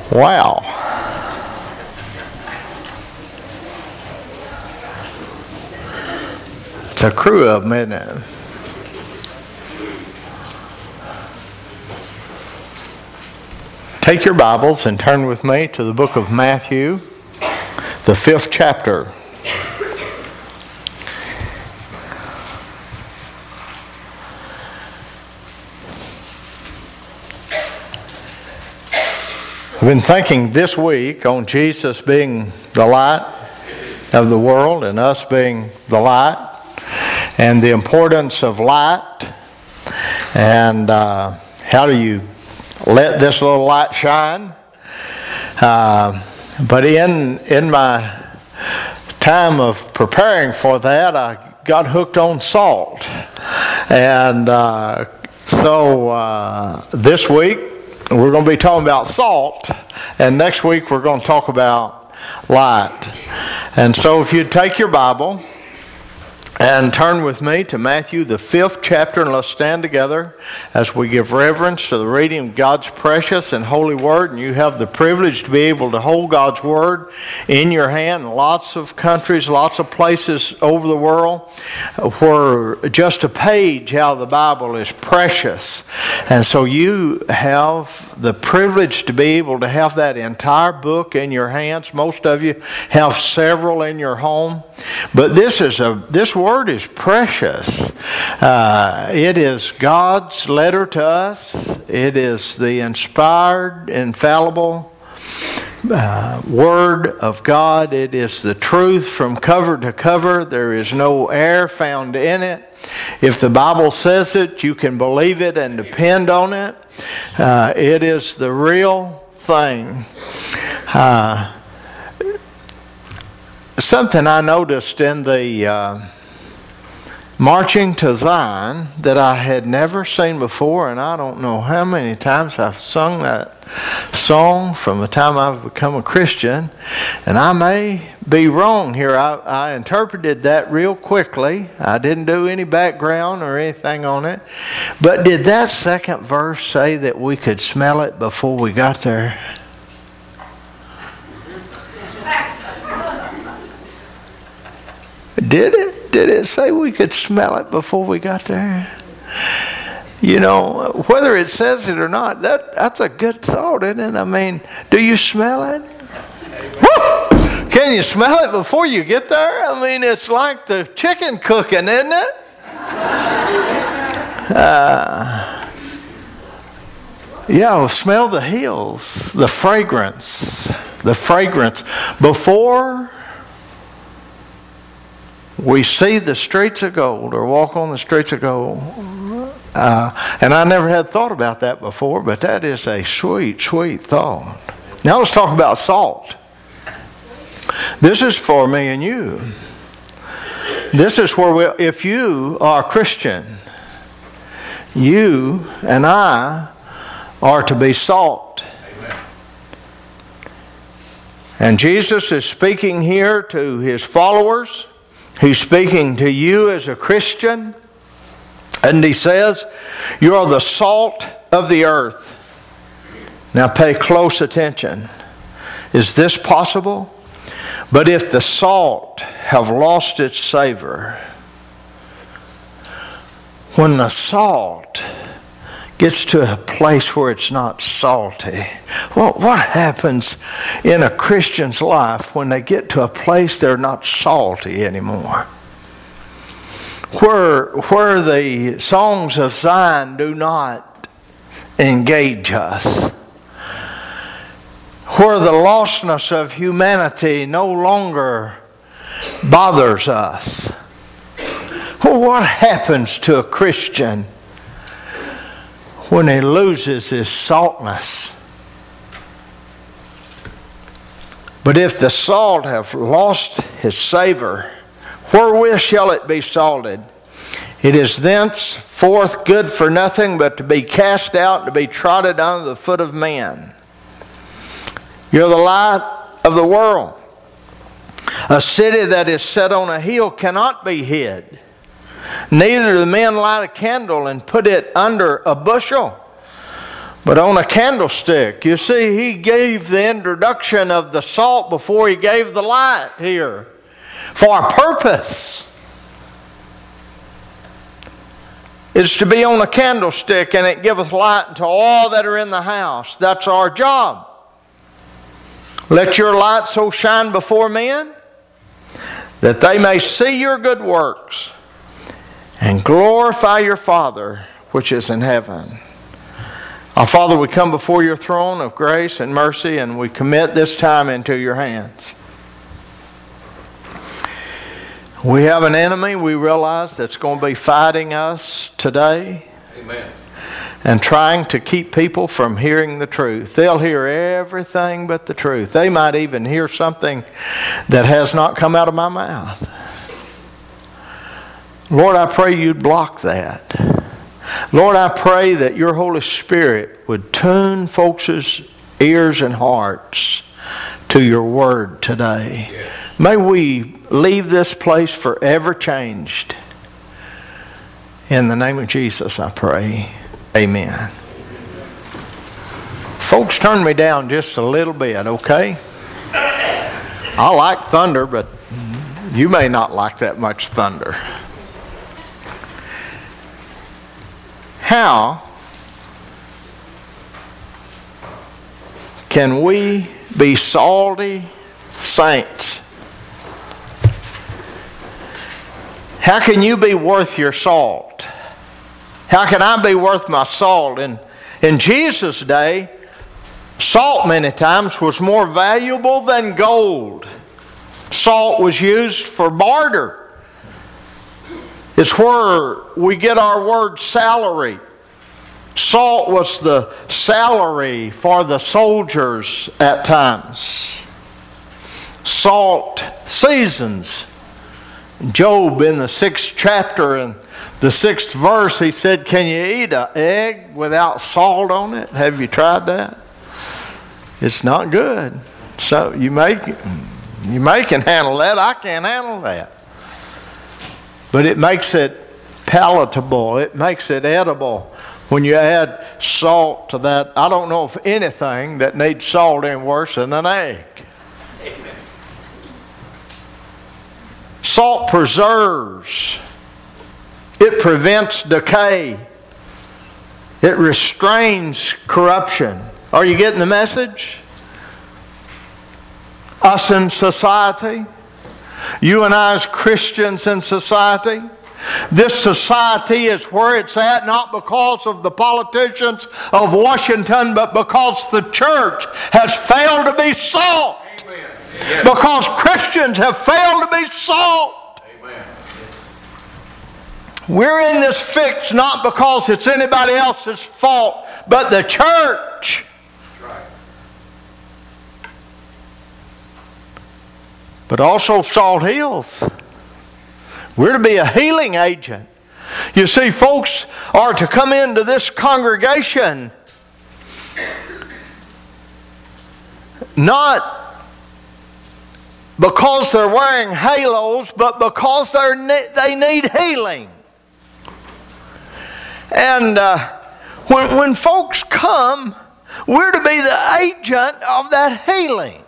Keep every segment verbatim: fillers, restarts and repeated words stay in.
Wow. It's a crew of them, isn't it? Take your Bibles and turn with me to the book of Matthew, the fifth chapter. I've been thinking this week on Jesus being the light of the world and us being the light, and the importance of light, and uh, how do you let this little light shine. Uh, but in in my time of preparing for that, I got hooked on salt, and uh, so uh, this week we're going to be talking about salt, and next week we're going to talk about light. And so if you'd take your Bible and turn with me to Matthew, the fifth chapter, and let's stand together as we give reverence to the reading of God's precious and holy Word. And you have the privilege to be able to hold God's Word in your hand in lots of countries, lots of places over the world, where just a page out of the Bible is precious. And so you have the privilege to be able to have that entire book in your hands. Most of you have several in your home. But this is a this word is precious. Uh, it is God's letter to us. It is the inspired, infallible uh, Word of God. It is the truth from cover to cover. There is no error found in it. If the Bible says it, you can believe it and depend on it. Uh, it is the real thing. Uh, Something I noticed in the uh, Marching to Zion that I had never seen before, and I don't know how many times I've sung that song from the time I've become a Christian, and I may be wrong here. I, I interpreted that real quickly. I didn't do any background or anything on it. But did that second verse say that we could smell it before we got there? Did it? Did it say we could smell it before we got there? You know, whether it says it or not, that that's a good thought, isn't it? I mean, do you smell it? Woo! Can you smell it before you get there? I mean, it's like the chicken cooking, isn't it? Uh, yeah, well, smell the hills, the fragrance, the fragrance before we see the streets of gold or walk on the streets of gold. Uh, and I never had thought about that before, but that is a sweet, sweet thought. Now let's talk about salt. This is for me and you. This is where we, if you are a Christian, you and I are to be salt. And Jesus is speaking here to his followers. He's speaking to you as a Christian, and he says, you are the salt of the earth. Now pay close attention. Is this possible? But if the salt have lost its savor, when the salt gets to a place where it's not salty, well, what happens in a Christian's life when they get to a place they're not salty anymore? Where, where the songs of Zion do not engage us. Where the lostness of humanity no longer bothers us. Well, what happens to a Christian when he loses his saltness? But if the salt have lost his savor, wherewith shall it be salted? It is thenceforth good for nothing but to be cast out and to be trodden under the foot of men. You're the light of the world. A city that is set on a hill cannot be hid. Neither do men light a candle and put it under a bushel, but on a candlestick. You see, he gave the introduction of the salt before he gave the light here for a purpose. It's to be on a candlestick, and it giveth light unto all that are in the house. That's our job. Let your light so shine before men that they may see your good works and glorify your Father which is in heaven. Our Father, we come before your throne of grace and mercy, and we commit this time into your hands. We have an enemy, we realize, that's going to be fighting us today. Amen. And trying to keep people from hearing the truth. They'll hear everything but the truth. They might even hear something that has not come out of my mouth. Lord, I pray you'd block that. Lord, I pray that your Holy Spirit would tune folks' ears and hearts to your word today. Yeah. May we leave this place forever changed. In the name of Jesus, I pray. Amen. Folks, turn me down just a little bit, okay? I like thunder, but you may not like that much thunder. How can we be salty saints? How can you be worth your salt? How can I be worth my salt? In, in Jesus' day, salt many times was more valuable than gold. Salt was used for barter. It's where we get our word salary. Salt was the salary for the soldiers at times. Salt seasons. Job in the sixth chapter and the sixth verse, he said, can you eat an egg without salt on it? Have you tried that? It's not good. So you may, you may can handle that. I can't handle that. But it makes it palatable. It makes it edible when you add salt to that. I don't know if anything that needs salt any worse than an egg. Amen. Salt preserves. It prevents decay. It restrains corruption. Are you getting the message? Us in society, you and I as Christians in society, this society is where it's at not because of the politicians of Washington, but because the church has failed to be salt. Amen. Yes. Because Christians have failed to be salt. Amen. We're in this fix not because it's anybody else's fault, but the church. That's right. But also salt heals. We're to be a healing agent. You see, folks are to come into this congregation not because they're wearing halos, but because they're ne- they need healing. And uh, when, when folks come, we're to be the agent of that healing.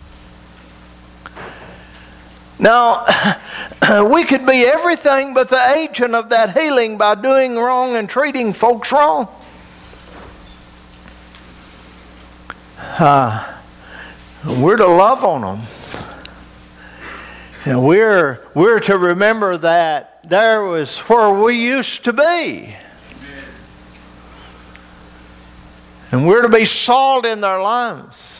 Now, we could be everything but the agent of that healing by doing wrong and treating folks wrong. Uh, we're to love on them. And we're, we're to remember that there was where we used to be. And we're to be salt in their lives.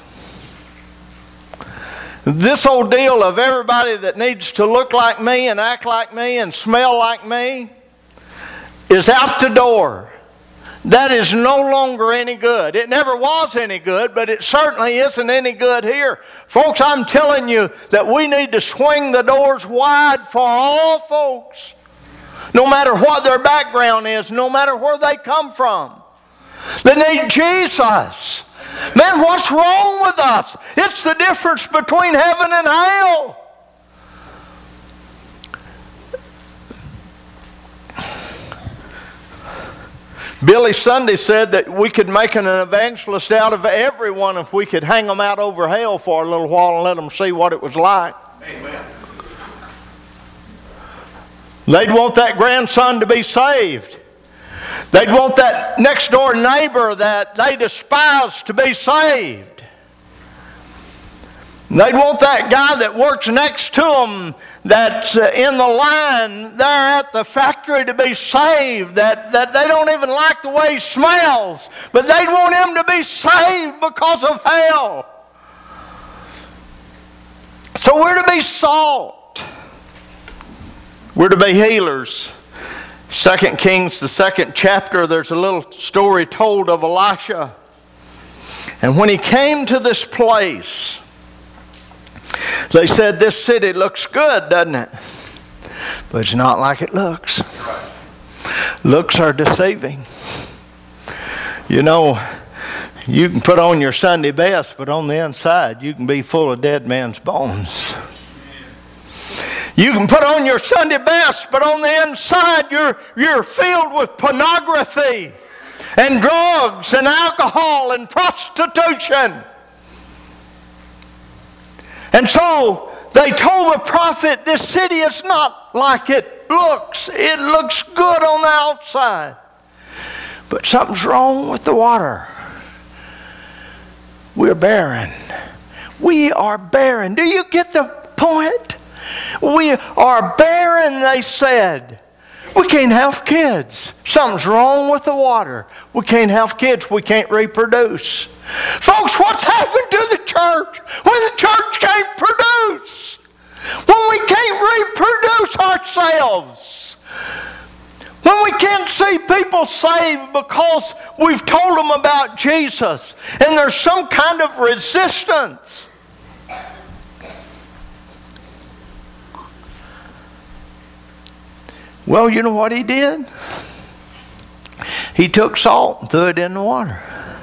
This old deal of everybody that needs to look like me and act like me and smell like me is out the door. That is no longer any good. It never was any good, but it certainly isn't any good here. Folks, I'm telling you that we need to swing the doors wide for all folks. No matter what their background is, no matter where they come from. They need Jesus. Man, what's wrong with us? It's the difference between heaven and hell. Billy Sunday said that we could make an evangelist out of everyone if we could hang them out over hell for a little while and let them see what it was like. Amen. They'd want that grandson to be saved. They'd want that next door neighbor that they despise to be saved. They'd want that guy that works next to them that's in the line there at the factory to be saved, that, that they don't even like the way he smells, but they'd want him to be saved because of hell. So we're to be salt. We're to be healers. Second Kings, the second chapter, there's a little story told of Elisha. And when he came to this place, they said, this city looks good, doesn't it? But it's not like it looks. Looks are deceiving. You know, you can put on your Sunday best, but on the inside, you can be full of dead man's bones. You can put on your Sunday best, but on the inside, you're, you're filled with pornography and drugs and alcohol and prostitution. And so they told the prophet, this city is not like it looks. It looks good on the outside. But something's wrong with the water. We're barren. We are barren. Do you get the point? We are barren, they said. We can't have kids. Something's wrong with the water. We can't have kids. We can't reproduce. Folks, what's happened to the church when the church can't produce? When we can't reproduce ourselves? When we can't see people saved because we've told them about Jesus and there's some kind of resistance. Well, you know what he did? He took salt and threw it in the water.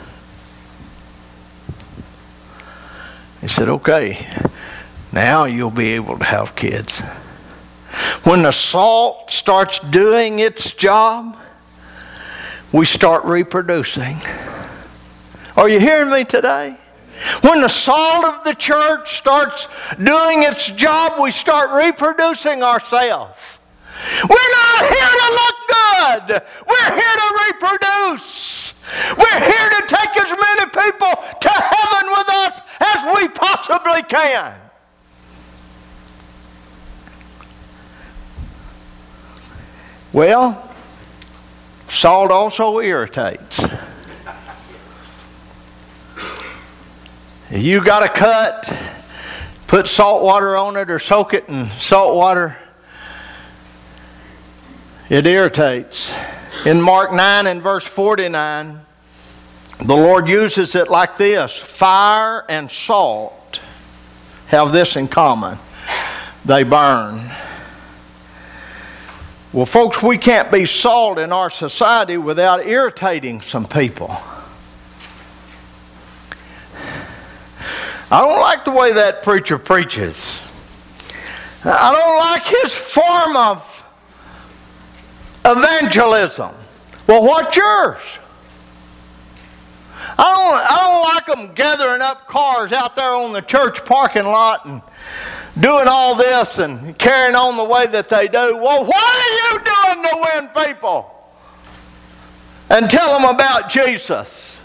He said, okay, now you'll be able to have kids. When the salt starts doing its job, we start reproducing. Are you hearing me today? When the salt of the church starts doing its job, we start reproducing ourselves. We're not here to look good. We're here to reproduce. We're here to take as many people to heaven with us as we possibly can. Well, salt also irritates. You got a cut, put salt water on it or soak it in salt water. It irritates. In Mark nine and verse forty-nine, the Lord uses it like this. Fire and salt have this in common. They burn. Well, folks, we can't be salt in our society without irritating some people. I don't like the way that preacher preaches. I don't like his form of evangelism. Well, what's yours? I don't, I don't like them gathering up cars out there on the church parking lot and doing all this and carrying on the way that they do. Well, what are you doing to win people? And tell them about Jesus.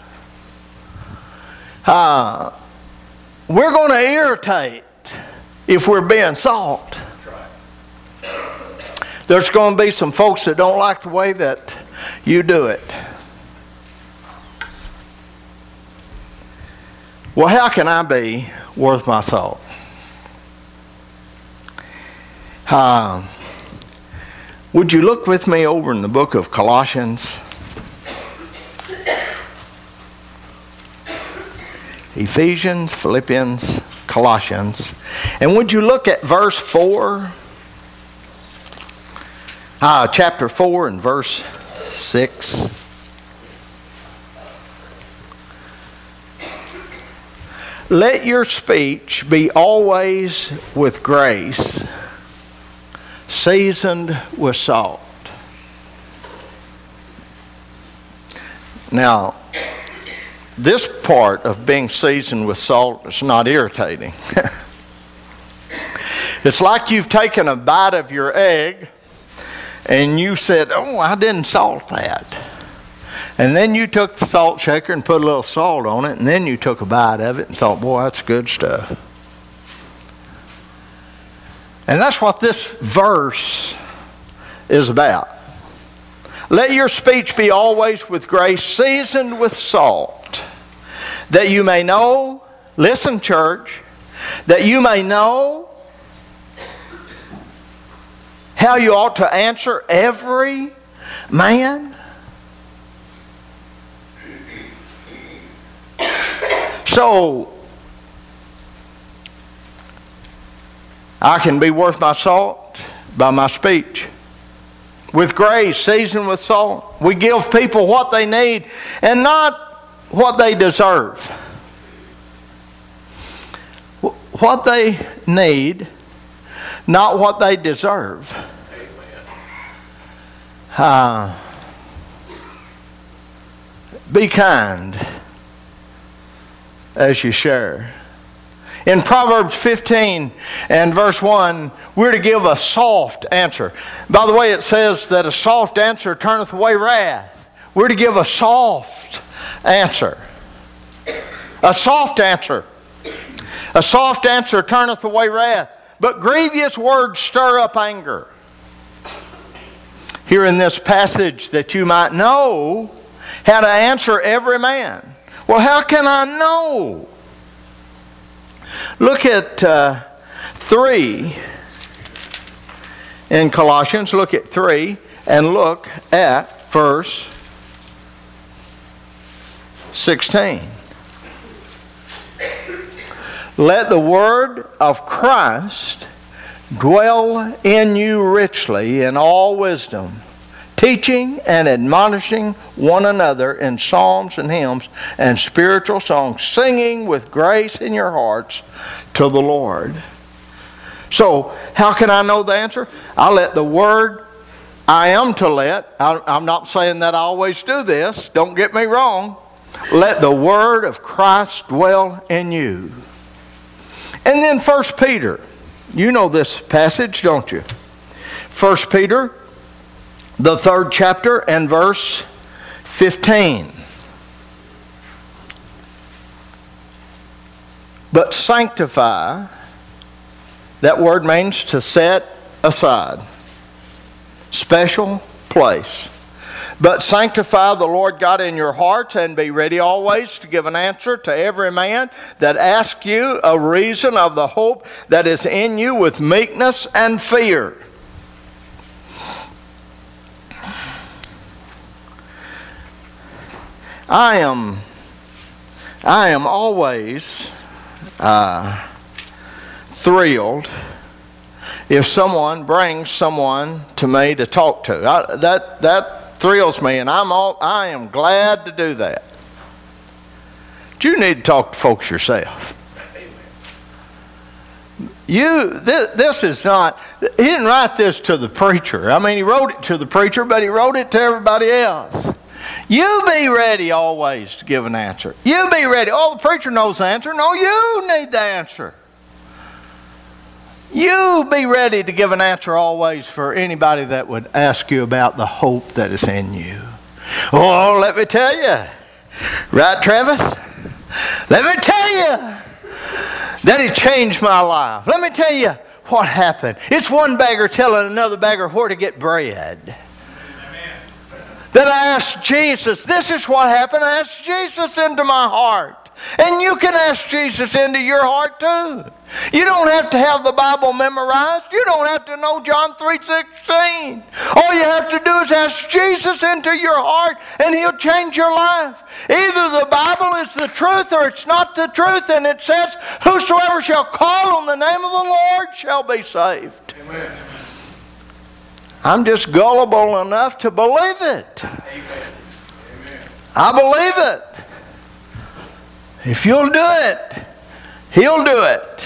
Uh, we're going to irritate if we're being salt. There's going to be some folks that don't like the way that you do it. Well, how can I be worth my salt? Uh, would you look with me over in the book of Colossians? Ephesians, Philippians, Colossians. And would you look at verse four? Uh, chapter four and verse six. Let your speech be always with grace, seasoned with salt. Now, this part of being seasoned with salt is not irritating. It's like you've taken a bite of your egg and you said, oh, I didn't salt that. And then you took the salt shaker and put a little salt on it, and then you took a bite of it and thought, boy, that's good stuff. And that's what this verse is about. Let your speech be always with grace, seasoned with salt, that you may know, listen, church, that you may know how you ought to answer every man. So, I can be worth my salt by my speech. With grace, seasoned with salt. We give people what they need and not what they deserve. What they need, not what they deserve. Uh, be kind as you share. In Proverbs fifteen and verse one, we're to give a soft answer. By the way, it says that a soft answer turneth away wrath. We're to give a soft answer. A soft answer. A soft answer turneth away wrath, but grievous words stir up anger. Here in this passage, that you might know how to answer every man. Well, how can I know? Look at uh, three in Colossians. Look at three and look at verse sixteen. Let the word of Christ dwell in you richly in all wisdom, teaching and admonishing one another in psalms and hymns and spiritual songs, singing with grace in your hearts to the Lord. So, how can I know the answer? I let the word I am to let, I, I'm not saying that I always do this, don't get me wrong. Let the word of Christ dwell in you. And then First Peter. You know this passage, don't you? First Peter, the third chapter and verse fifteen. But sanctify, that word means to set aside. Special place. But sanctify the Lord God in your hearts, and be ready always to give an answer to every man that asks you a reason of the hope that is in you with meekness and fear. I am, I am always uh, thrilled if someone brings someone to me to talk to. I, that that thrills me, and I'm all, I am glad to do that. But you need to talk to folks yourself. You, this, this is not, he didn't write this to the preacher. I mean, he wrote it to the preacher, but he wrote it to everybody else. You be ready always to give an answer. You be ready. Oh, the preacher knows the answer. No, you need the answer. You be ready to give an answer always for anybody that would ask you about the hope that is in you. Oh, let me tell you. Right, Travis? Let me tell you that it changed my life. Let me tell you what happened. It's one beggar telling another beggar where to get bread. Amen. That I asked Jesus, this is what happened. I asked Jesus into my heart. And you can ask Jesus into your heart too. You don't have to have the Bible memorized. You don't have to know John three sixteen. All you have to do is ask Jesus into your heart, and He'll change your life. Either the Bible is the truth or it's not the truth, and it says, whosoever shall call on the name of the Lord shall be saved. Amen. I'm just gullible enough to believe it. Amen. I believe it. If you'll do it, He'll do it.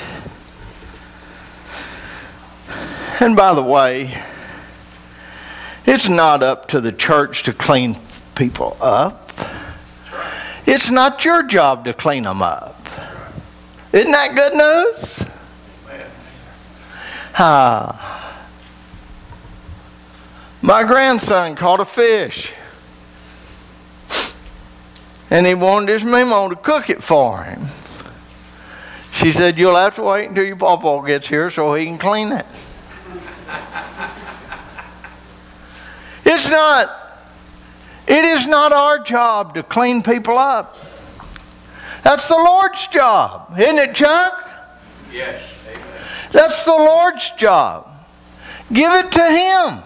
And by the way, it's not up to the church to clean people up. It's not your job to clean them up. Isn't that good news? Ah. My grandson caught a fish. And he wanted his mama to cook it for him. She said, you'll have to wait until your pawpaw gets here so he can clean it. It's not, it is not our job to clean people up. That's the Lord's job. Isn't it, Chuck? Yes. Amen. That's the Lord's job. Give it to Him.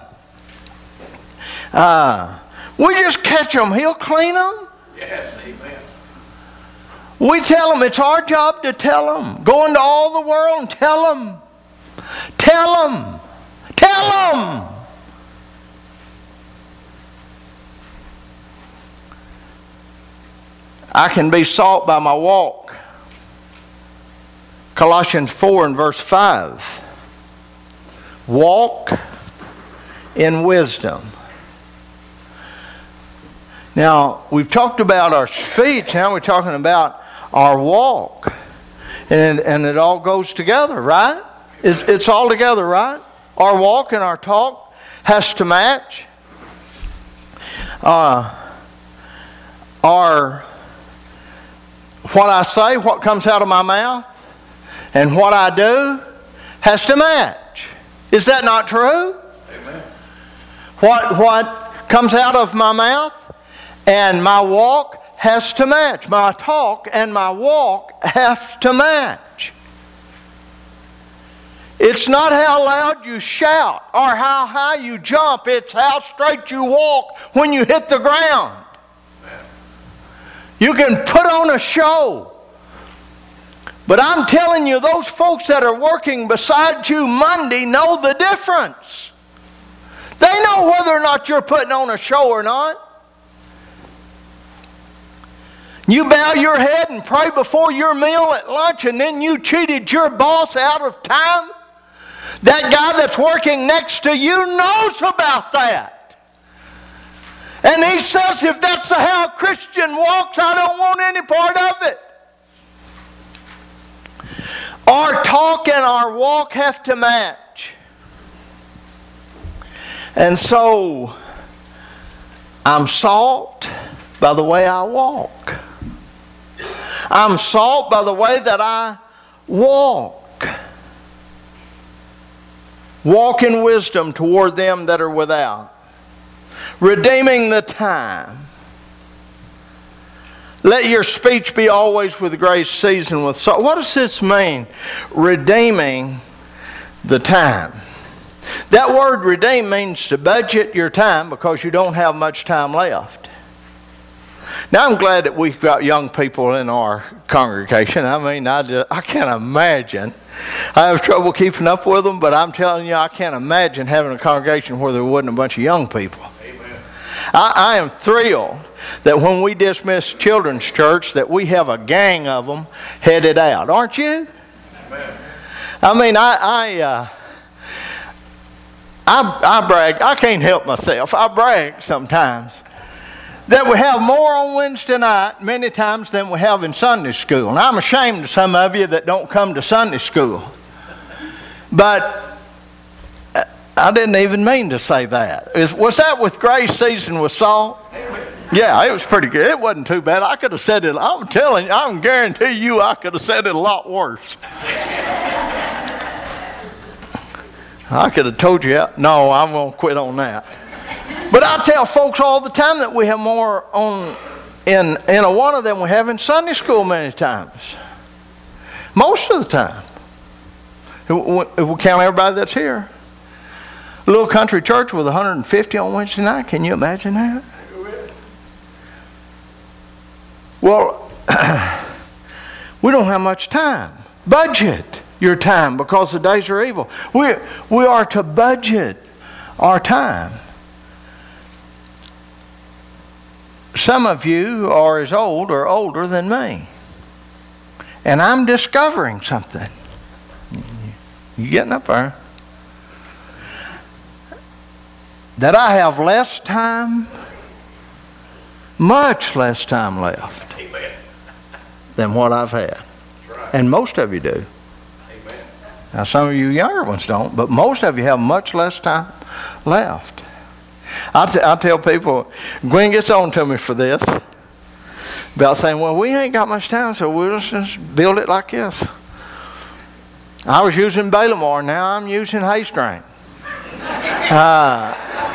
Uh, we just catch them. He'll clean them. Yes. Amen. We tell them. It's our job to tell them. Go into all the world and tell them. Tell them. Tell them. I can be salt by my walk. Colossians four and verse five. Walk in wisdom. Now, we've talked about our speech. Now we're talking about our walk. And, and it all goes together, right? It's, it's all together, right? Our walk and our talk has to match. Uh, our, what I say, what comes out of my mouth, and what I do has to match. Is that not true? Amen. What, what comes out of my mouth and my walk has to match. My talk and my walk have to match. It's not how loud you shout or how high you jump. It's how straight you walk when you hit the ground. You can put on a show. But I'm telling you, those folks that are working beside you Monday know the difference. They know whether or not you're putting on a show or not. You bow your head and pray before your meal at lunch, and then you cheated your boss out of time. That guy that's working next to you knows about that. And he says, if that's how a Christian walks, I don't want any part of it. Our talk and our walk have to match. And so, I'm salt by the way I walk. I'm salt by the way that I walk. Walk in wisdom toward them that are without. Redeeming the time. Let your speech be always with grace, seasoned with salt. What does this mean? Redeeming the time. That word redeem means to budget your time because you don't have much time left. Now, I'm glad that we've got young people in our congregation. I mean, I, just, I can't imagine. I have trouble keeping up with them, but I'm telling you, I can't imagine having a congregation where there wasn't a bunch of young people. Amen. I, I am thrilled that when we dismiss children's church that we have a gang of them headed out. Aren't you? Amen. I mean, I... I uh, I, I brag. I can't help myself. I brag sometimes that we have more on Wednesday night many times than we have in Sunday school. And I'm ashamed of some of you that don't come to Sunday school. But I didn't even mean to say that. Is, was that with grace seasoned with salt? Yeah, it was pretty good. It wasn't too bad. I could have said it. I'm telling you, I'm guarantee you I could have said it a lot worse. I could have told you, no, I'm going to quit on that. But I tell folks all the time that we have more on in, in a one of them we have in Sunday school many times. Most of the time. If we count everybody that's here. A little country church with one hundred fifty on Wednesday night, can you imagine that? Well, we don't have much time. Budget your time because the days are evil. We, we are to budget our time. Some of you are as old or older than me. And I'm discovering something. You getting up there? That I have less time much less time left Amen. than what I've had. That's right. And most of you do. Amen. Now, some of you younger ones don't, but most of you have much less time left. I, t- I tell people, Gwen gets on to me for this, about saying, well, we ain't got much time, so we'll just build it like this. I was using Balamore, now I'm using Haystring. Uh,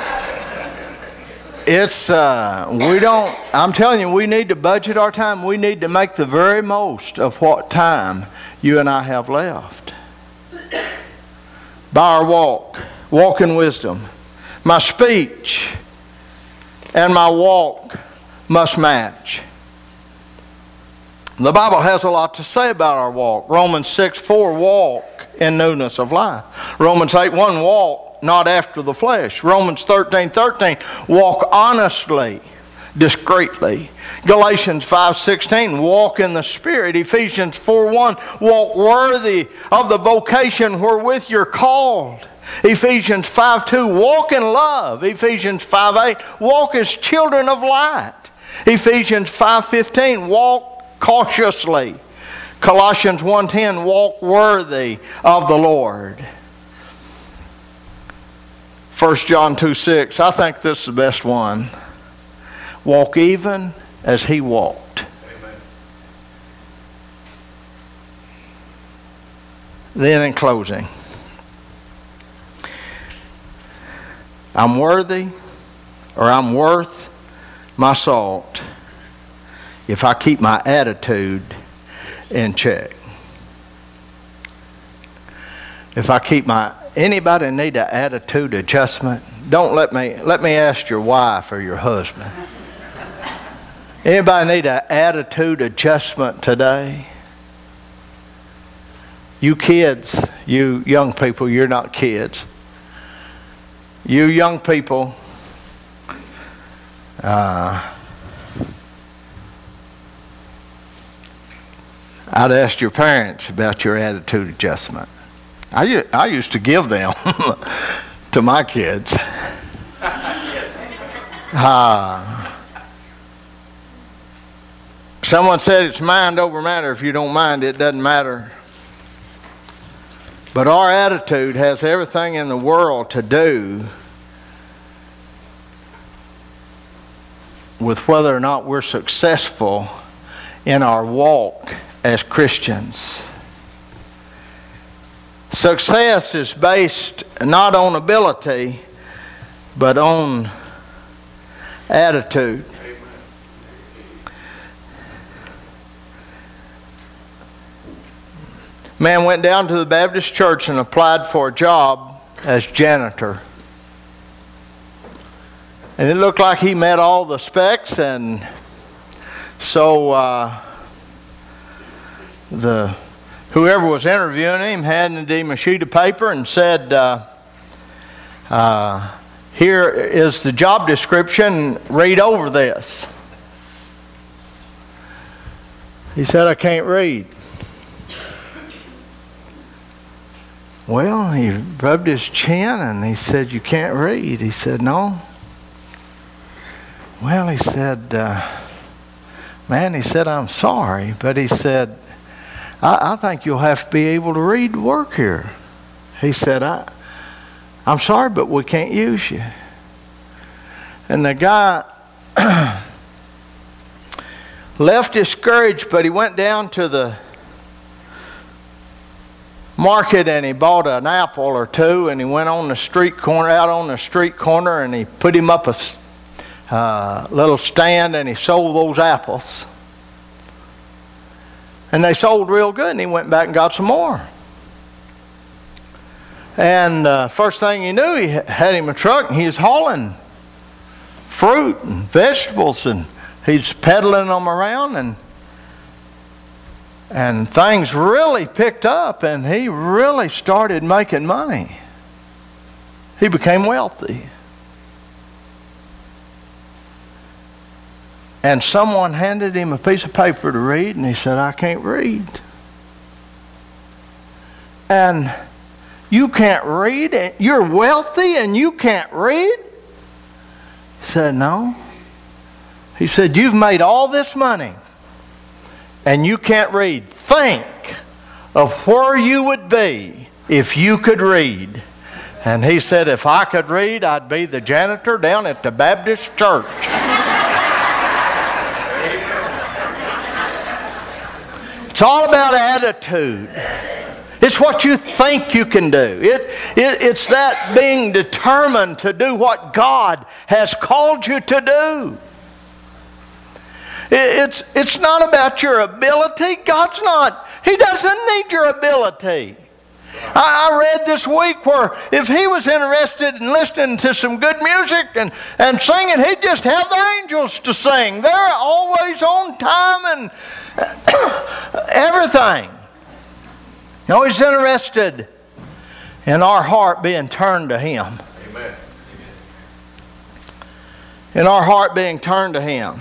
it's, uh, we don't, I'm telling you, we need to budget our time. We need to make the very most of what time you and I have left. By our walk, walk in wisdom. My speech and my walk must match. The Bible has a lot to say about our walk. Romans six four, walk in newness of life. Romans eight one, walk not after the flesh. Romans thirteen thirteen, walk honestly, discreetly. Galatians five sixteen, walk in the Spirit. Ephesians four one, walk worthy of the vocation wherewith you're called. Ephesians five two, walk in love. Ephesians five eight, walk as children of light. Ephesians five fifteen, walk cautiously. Colossians one ten, walk worthy of the Lord. First John two six, I think this is the best one. Walk even as he walked. Amen. Then in closing, I'm worthy, or I'm worth my salt if I keep my attitude in check. If I keep my, anybody need an attitude adjustment? Don't let me, let me ask your wife or your husband. Anybody need an attitude adjustment today? You kids, you young people, you're not kids. You young people, uh, I'd ask your parents about your attitude adjustment. I, I used to give them to my kids. Uh, someone said it's mind over matter. If you don't mind, it doesn't matter. But our attitude has everything in the world to do with whether or not we're successful in our walk as Christians. Success is based not on ability, but on attitude. Man went down to the Baptist church and applied for a job as janitor. And it looked like he met all the specs, and so uh, the whoever was interviewing him handed him a sheet of paper and said, uh, uh, here is the job description, read over this. He said, I can't read. Well, he rubbed his chin and he said, you can't read. He said, no. Well, he said, uh, man, he said, I'm sorry. But he said, I, I think you'll have to be able to read to work here. He said, I, I'm sorry, but we can't use you. And the guy left discouraged, but he went down to the market and he bought an apple or two, and he went on the street corner, out on the street corner, and he put him up a uh, little stand, and he sold those apples. And they sold real good, and he went back and got some more. And uh, first thing he knew, he had him a truck, and he was hauling fruit and vegetables, and he's peddling them around, and And things really picked up, and he really started making money. He became wealthy. And someone handed him a piece of paper to read, and he said, I can't read. And you can't read? You're wealthy and you can't read? He said, no. He said, you've made all this money and you can't read. Think of where you would be if you could read. And he said, if I could read, I'd be the janitor down at the Baptist church. It's all about attitude. It's what you think you can do. It, it, it's that being determined to do what God has called you to do. It, it's, it's not about your ability. God's not, He doesn't need your ability. I, I read this week where if He was interested in listening to some good music and, and singing, He'd just have the angels to sing. They're always on time and everything. No, He's interested in our heart being turned to Him. Amen. In our heart being turned to Him.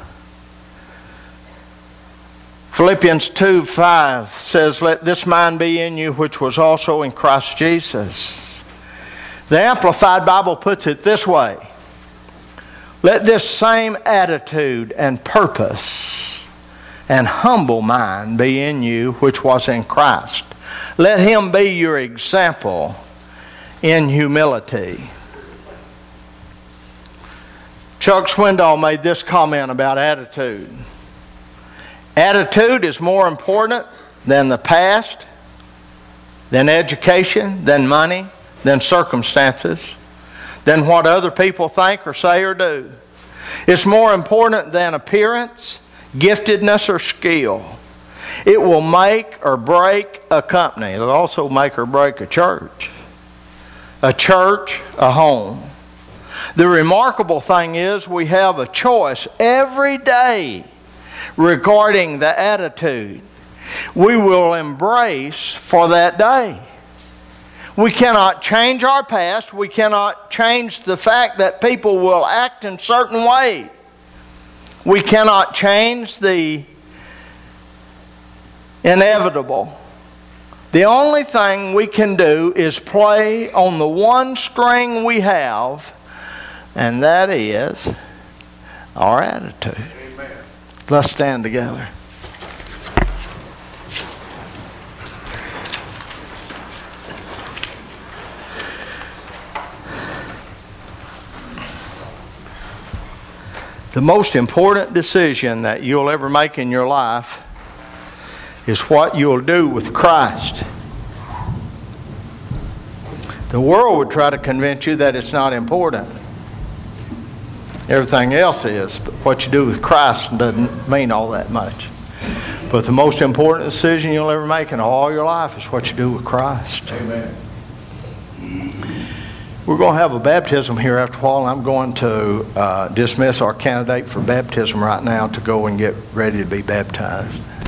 Philippians two five says, let this mind be in you which was also in Christ Jesus. The Amplified Bible puts it this way. Let this same attitude and purpose and humble mind be in you which was in Christ. Let Him be your example in humility. Chuck Swindoll made this comment about attitude. Attitude is more important than the past, than education, than money, than circumstances, than what other people think or say or do. It's more important than appearance, giftedness, or skill. It will make or break a company. It'll also make or break a church. A church, a home. The remarkable thing is we have a choice every day regarding the attitude we will embrace for that day. We cannot change our past. We cannot change the fact that people will act in certain ways. We cannot change the inevitable. The only thing we can do is play on the one string we have, and that is our attitude. Amen. Let's stand together. The most important decision that you'll ever make in your life is what you'll do with Christ. The world would try to convince you that it's not important. Everything else is, but what you do with Christ doesn't mean all that much. But the most important decision you'll ever make in all your life is what you do with Christ. Amen. We're going to have a baptism here after a while. I'm going to uh, dismiss our candidate for baptism right now to go and get ready to be baptized.